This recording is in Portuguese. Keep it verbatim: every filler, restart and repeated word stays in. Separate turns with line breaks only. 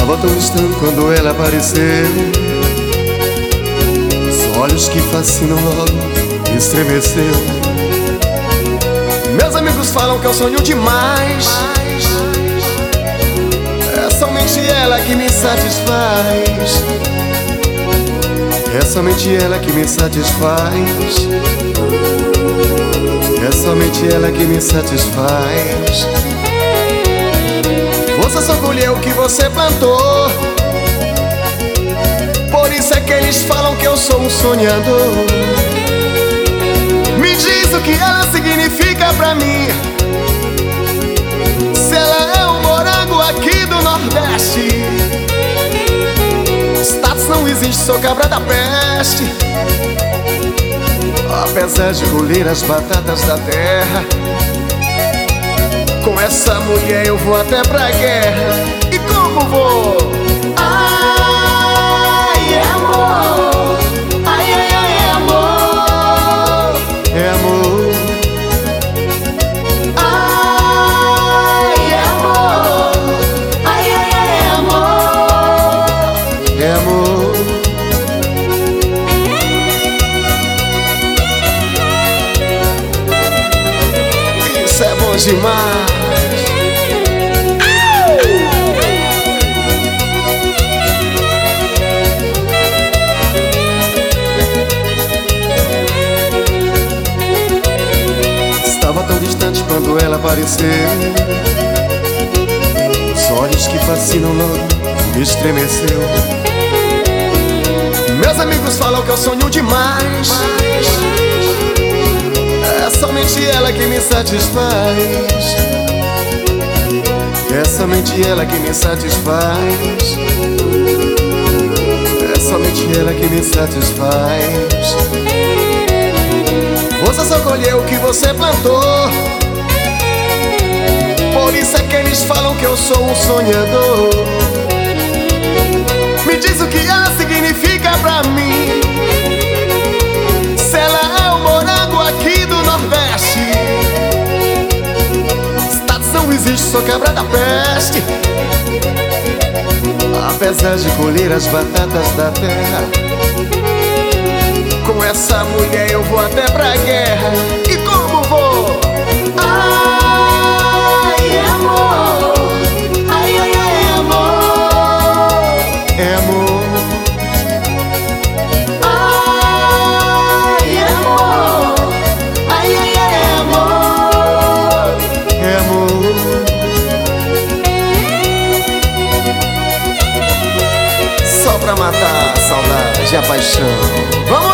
Estava tão distante quando ela apareceu. Os olhos que fascinam logo me estremeceu. Meus amigos falam que eu sonho demais. É somente ela que me satisfaz. É somente ela que me satisfaz. É somente ela que me satisfaz. Você só colheu o que você plantou. Por isso é que eles falam que eu sou um sonhador. Me diz o que ela significa pra mim. Se ela é um morango aqui do Nordeste. Status não existe, sou cabra da peste. Apesar de colher as batatas da terra, com essa mulher eu vou até pra guerra. E como vou?
Ai, é amor. Ai, ai, ai, é amor.
É amor.
Ai, é amor. Ai, ai, ai, é amor.
É amor. Isso é bom demais. Estava tão distante quando ela apareceu. Os olhos que fascinam logo me estremeceu. Meus amigos falam que eu sonho demais. É somente ela que me satisfaz. É somente ela que me satisfaz. É somente ela que me satisfaz. Você só colheu o que você plantou. Por isso é que eles falam que eu sou um sonhador. Me diz o que ela significa pra mim. Se ela é um morango aqui do Nordeste. Status não existe, sou cabra da peste. Apesar de colher as batatas da terra, com essa mulher eu vou até pra guerra. E como vou?
Ai, é amor. Ai, ai, ai, é amor.
É amor.
Ai, é amor. Ai, ai, ai, é amor.
É amor. Só pra matar a saudade e a paixão. Vamos!